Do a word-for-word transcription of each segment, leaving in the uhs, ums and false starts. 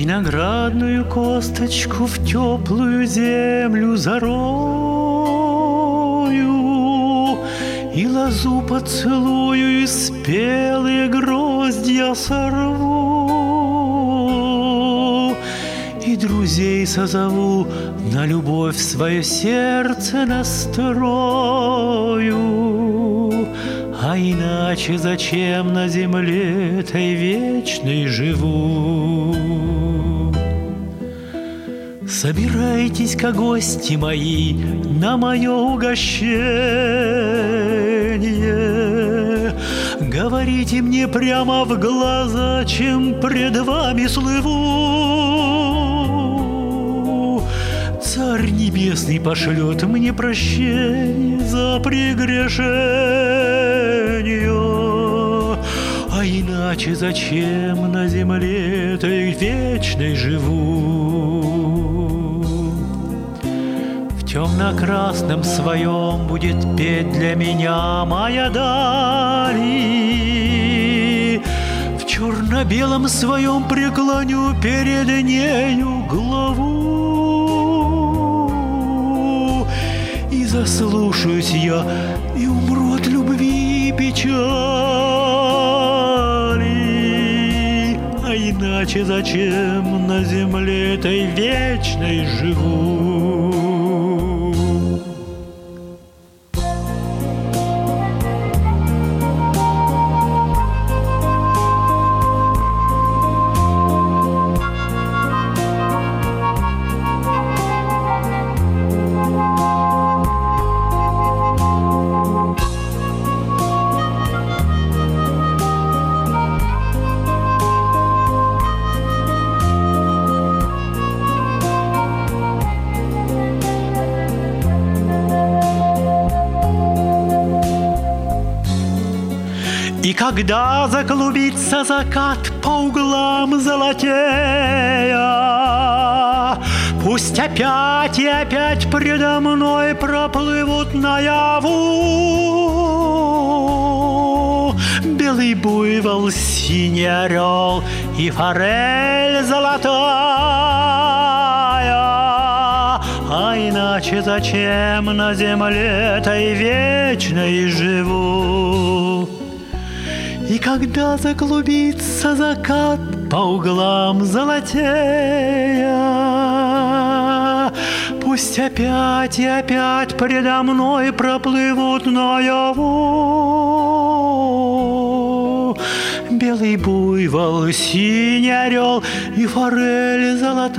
Виноградную косточку в теплую землю зарою, и лозу поцелую, и спелые гроздья сорву, и друзей созову, на любовь свое сердце настрою. А иначе зачем на земле этой вечной живу? Собирайтесь-ка, гости мои, на мое угощение. Говорите мне прямо в глаза, чем пред вами слыву. Царь Небесный пошлет мне прощение за прегрешение. А иначе зачем на земле этой вечной живу? В темно-красном своем будет петь для меня моя Дали. В черно-белом своем преклоню перед нею главу. И заслушаюсь я, и умру от любви и печали. А иначе зачем на земле этой вечной живу? И когда заклубится закат по углам золотея, пусть опять и опять предо мной проплывут наяву белый буйвол, синий орел и форель золотая. А иначе зачем на земле этой вечной живу? И когда заклубится закат по углам золотея, пусть опять и опять предо мной проплывут наяву белый буйвол, синий орел и форель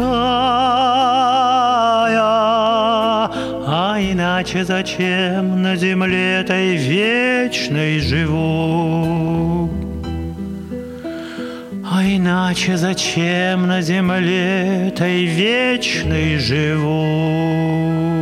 золотая. А иначе зачем на земле этой вечной живу? А иначе зачем на земле этой вечной живу?